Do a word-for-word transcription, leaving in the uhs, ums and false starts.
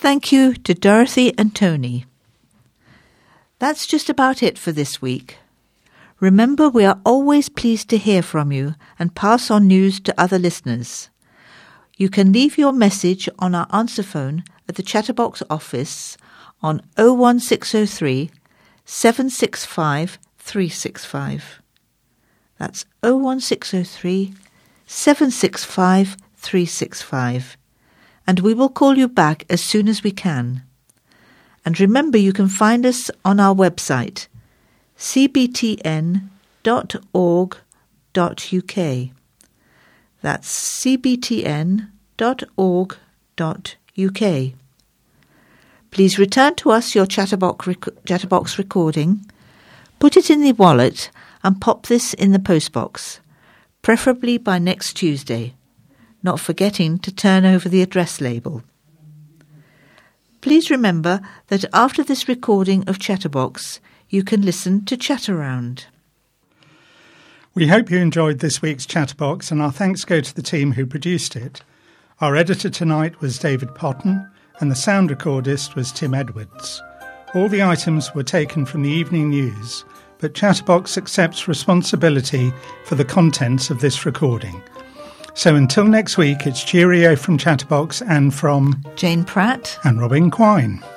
thank you to Dorothy and Tony. That's just about it for this week. Remember, we are always pleased to hear from you and pass on news to other listeners. You can leave your message on our answer phone at the Chatterbox office on oh one six oh three, seven six five, three six five. That's oh one six oh three, seven six five, three six five. And we will call you back as soon as we can. And remember, you can find us on our website, c b t n dot org dot u k. That's c b t n dot org dot u k. Please return to us your Chatterbox, rec- Chatterbox recording, put it in the wallet and pop this in the postbox, preferably by next Tuesday, not forgetting to turn over the address label. Please remember that after this recording of Chatterbox, you can listen to Chattaround. We hope you enjoyed this week's Chatterbox, and our thanks go to the team who produced it. Our editor tonight was David Potton, and the sound recordist was Tim Edwards. All the items were taken from the evening news, but Chatterbox accepts responsibility for the contents of this recording. So until next week, it's cheerio from Chatterbox and from Jane Pratt and Robin Quine.